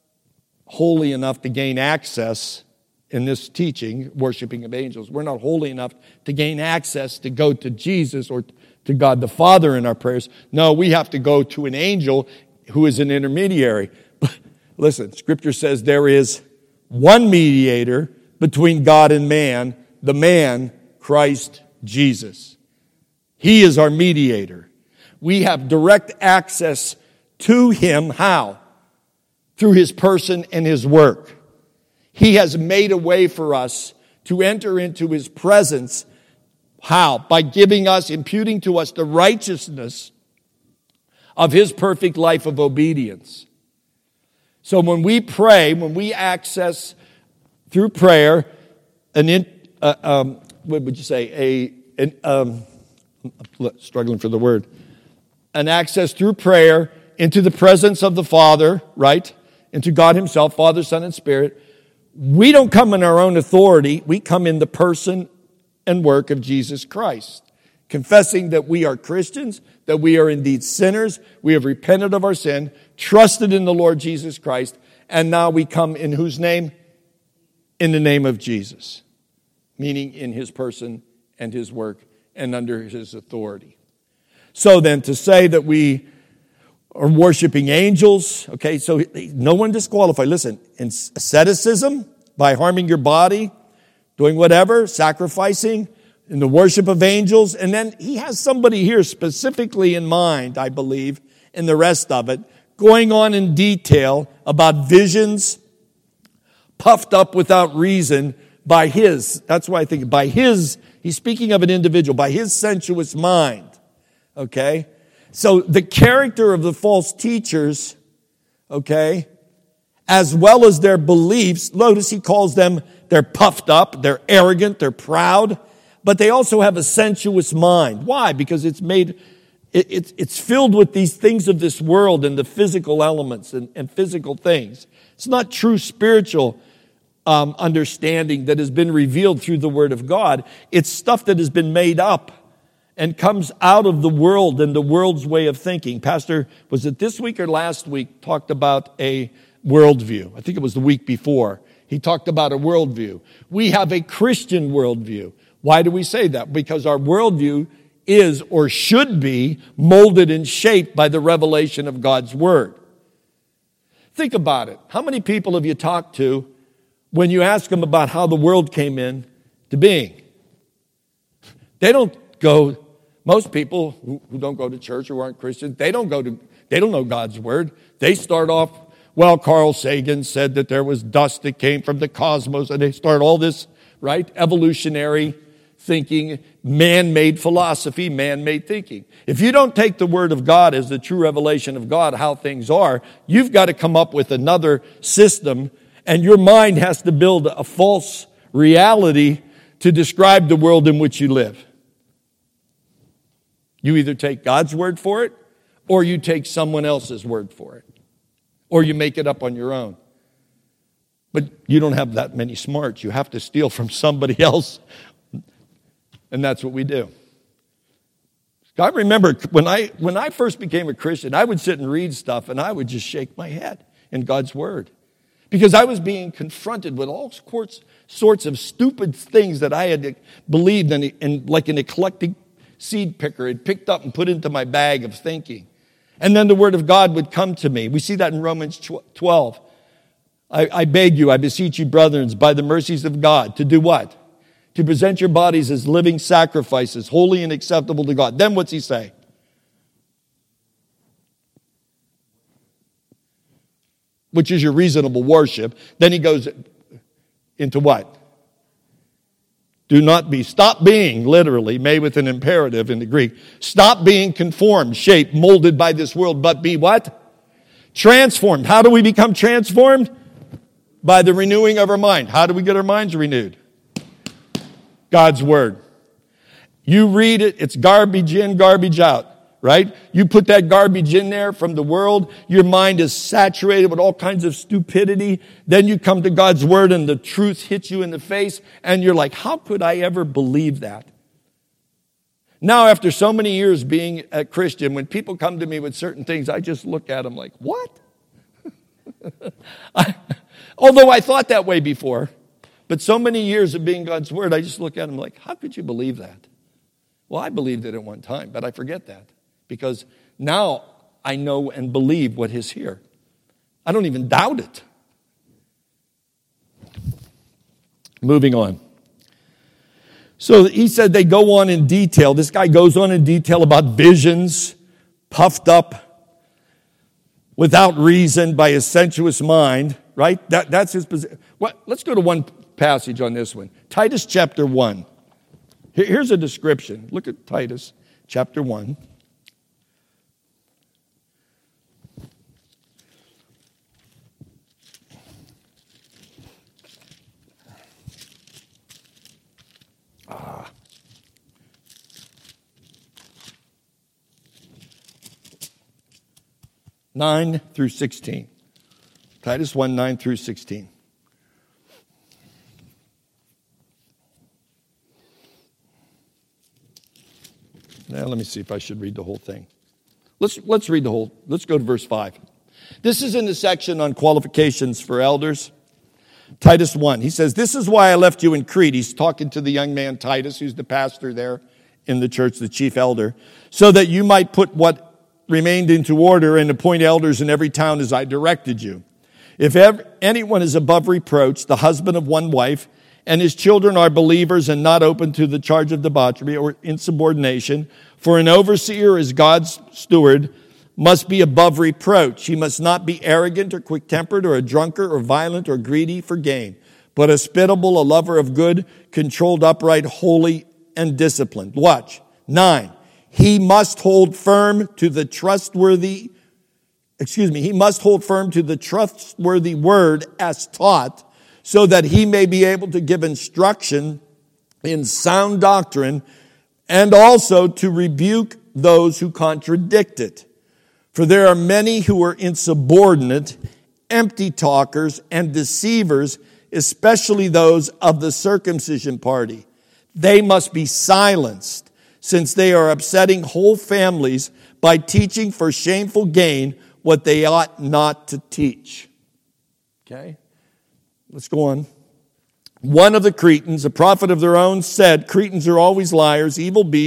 holy enough to gain access in this teaching, worshiping of angels. We're not holy enough to gain access to go to Jesus or to God the Father in our prayers. No, we have to go to an angel who is an intermediary. But listen, Scripture says there is one mediator between God and man, the man, Christ Jesus. He is our mediator. We have direct access to Him. How? Through His person and His work. He has made a way for us to enter into His presence. How? By giving us, imputing to us the righteousness of His perfect life of obedience. So when we pray, when we access through prayer, an in, uh, um, what would you say? A an, um, I'm struggling for the word. An access through prayer into the presence of the Father, right? Into God Himself, Father, Son, and Spirit. We don't come in our own authority. We come in the person and work of Jesus Christ. Confessing that we are Christians, that we are indeed sinners. We have repented of our sin, trusted in the Lord Jesus Christ, and now we come in whose name? In the name of Jesus. Meaning in His person and His work and under His authority. So then, to say that we are worshiping angels, okay, so no one disqualified. Listen, in asceticism, by harming your body, doing whatever, sacrificing, in the worship of angels, and then he has somebody here specifically in mind, I believe, in the rest of it, going on in detail about visions, puffed up without reason by his, that's why I think, by his, he's speaking of an individual, by his sensuous mind. Okay? So the character of the false teachers, okay, as well as their beliefs, notice he calls them, they're puffed up, they're arrogant, they're proud, but they also have a sensuous mind. Why? Because it's made, it, it, it's filled with these things of this world and the physical elements and, and physical things. It's not true spiritual um, understanding that has been revealed through the Word of God. It's stuff that has been made up and comes out of the world and the world's way of thinking. Pastor, was it this week or last week, talked about a worldview. I think it was the week before. He talked about a worldview. We have a Christian worldview. Why do we say that? Because our worldview is or should be molded and shaped by the revelation of God's Word. Think about it. How many people have you talked to when you ask them about how the world came in to being? They don't go, most people who, who don't go to church or aren't Christians, they don't go to, they don't know God's Word. They start off, well, Carl Sagan said that there was dust that came from the cosmos, and they start all this, right, evolutionary thinking, man-made philosophy, man-made thinking. If you don't take the Word of God as the true revelation of God, how things are, you've got to come up with another system, and your mind has to build a false reality to describe the world in which you live. You either take God's word for it, or you take someone else's word for it, or you make it up on your own. But you don't have that many smarts. You have to steal from somebody else. And that's what we do. I remember when I when I first became a Christian, I would sit and read stuff, and I would just shake my head in God's Word. Because I was being confronted with all sorts of stupid things that I had believed in, and like an eclectic seed picker had picked up and put into my bag of thinking. And then the Word of God would come to me. We see that in Romans twelve. I, I beg you, I beseech you, brethren, by the mercies of God, to do what? To present your bodies as living sacrifices, holy and acceptable to God. Then what's he say? Which is your reasonable worship. Then he goes into what? Do not be, stop being, literally, made with an imperative in the Greek. Stop being conformed, shaped, molded by this world, but be what? Transformed. How do we become transformed? By the renewing of our mind. How do we get our minds renewed? God's Word. You read it, it's garbage in, garbage out, right? You put that garbage in there from the world, your mind is saturated with all kinds of stupidity. Then you come to God's Word and the truth hits you in the face, and you're like, how could I ever believe that? Now, after so many years being a Christian, when people come to me with certain things, I just look at them like, what? I, although I thought that way before. But so many years of being God's Word, I just look at him like, how could you believe that? Well, I believed it at one time, but I forget that. Because now I know and believe what is here. I don't even doubt it. Moving on. So he said they go on in detail. This guy goes on in detail about visions, puffed up without reason by his sensuous mind, right? That, that's his position. What? Let's go to one passage on this one. Titus chapter one. Here's a description. Look at Titus chapter one. Ah. nine through sixteen. Titus one, nine through sixteen. Now, let me see if I should read the whole thing. Let's, let's read the whole. Let's go to verse five. This is in the section on qualifications for elders. Titus one. He says, this is why I left you in Crete. He's talking to the young man Titus, who's the pastor there in the church, the chief elder, so that you might put what remained into order and appoint elders in every town as I directed you. If ever, anyone is above reproach, the husband of one wife, and his children are believers and not open to the charge of debauchery or insubordination, for an overseer is God's steward, must be above reproach. He must not be arrogant or quick-tempered or a drunkard or violent or greedy for gain, but hospitable, a lover of good, controlled, upright, holy, and disciplined. Watch. Nine. He must hold firm to the trustworthy, excuse me, he must hold firm to the trustworthy word as taught, so that he may be able to give instruction in sound doctrine and also to rebuke those who contradict it. For there are many who are insubordinate, empty talkers, and deceivers, especially those of the circumcision party. They must be silenced, since they are upsetting whole families by teaching for shameful gain what they ought not to teach. Okay? Let's go on. One of the Cretans, a prophet of their own, said, Cretans are always liars, evil beasts,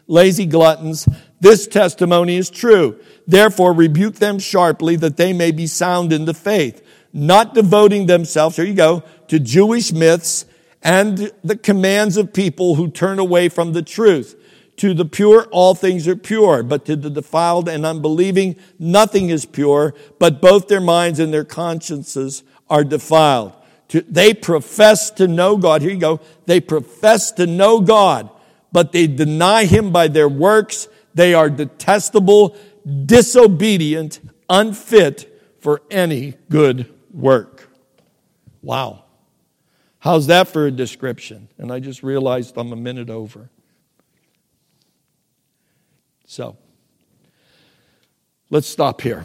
lazy gluttons. This testimony is true. Therefore, rebuke them sharply that they may be sound in the faith, not devoting themselves, here you go, to Jewish myths and the commands of people who turn away from the truth. To the pure, all things are pure, but to the defiled and unbelieving, nothing is pure, but both their minds and their consciences are defiled. To, they profess to know God. Here you go. They profess to know God, but they deny Him by their works. They are detestable, disobedient, unfit for any good work. Wow. How's that for a description? And I just realized I'm a minute over. So, let's stop here.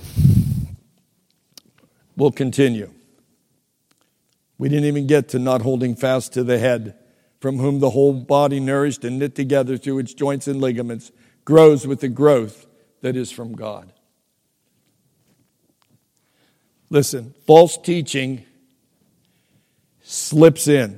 We'll continue. We didn't even get to not holding fast to the head, from whom the whole body, nourished and knit together through its joints and ligaments, grows with the growth that is from God. Listen, false teaching slips in.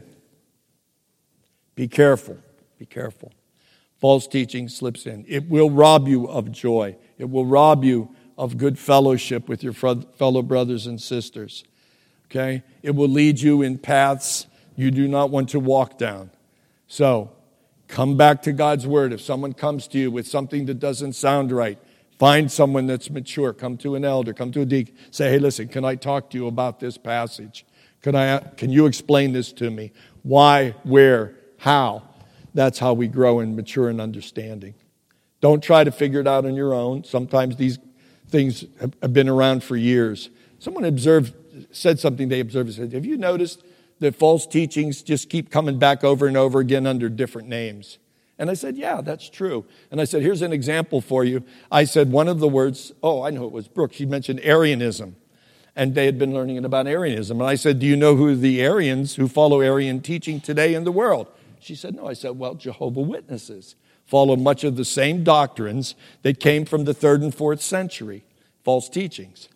Be careful. Be careful. False teaching slips in. It will rob you of joy. It will rob you of good fellowship with your fellow brothers and sisters. Okay? It will lead you in paths you do not want to walk down. So, come back to God's Word. If someone comes to you with something that doesn't sound right, find someone that's mature. Come to an elder. Come to a deacon. Say, hey, listen, can I talk to you about this passage? Can I? Can you explain this to me? Why, where, how? That's how we grow and mature in understanding. Don't try to figure it out on your own. Sometimes these things have been around for years. Someone observed, said something they observed and said, have you noticed that false teachings just keep coming back over and over again under different names? And I said, yeah, that's true. And I said, here's an example for you. I said one of the words, oh, I know it was Brooke. She mentioned Arianism. And they had been learning about Arianism. And I said, do you know who the Arians who follow Arian teaching today in the world? She said, no. I said, well, Jehovah's Witnesses follow much of the same doctrines that came from the third and fourth century, false teachings.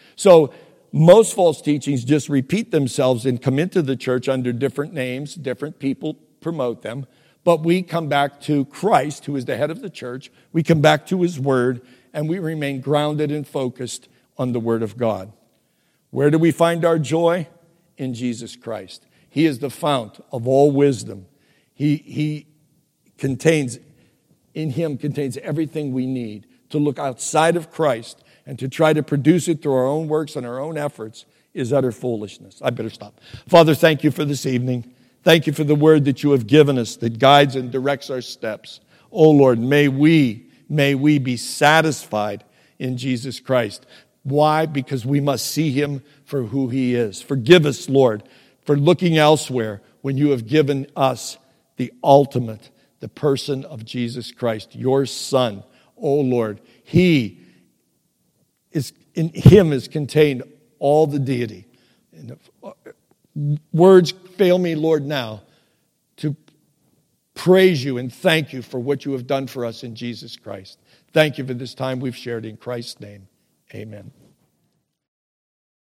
So most false teachings just repeat themselves and come into the church under different names. Different people promote them. But we come back to Christ, who is the head of the church. We come back to His Word, and we remain grounded and focused on the Word of God. Where do we find our joy? In Jesus Christ. He is the fount of all wisdom. He, he contains, in Him contains everything we need. To look outside of Christ and to try to produce it through our own works and our own efforts is utter foolishness. I better stop. Father, thank you for this evening. Thank you for the word that you have given us that guides and directs our steps. Oh Lord, may we, may we be satisfied in Jesus Christ. Why? Because we must see Him for who He is. Forgive us, Lord, for looking elsewhere when you have given us the ultimate, the person of Jesus Christ, your Son. Oh Lord, He is, in Him is contained all the deity. And words fail me, Lord, now to praise you and thank you for what you have done for us in Jesus Christ. Thank you for this time we've shared in Christ's name. Amen.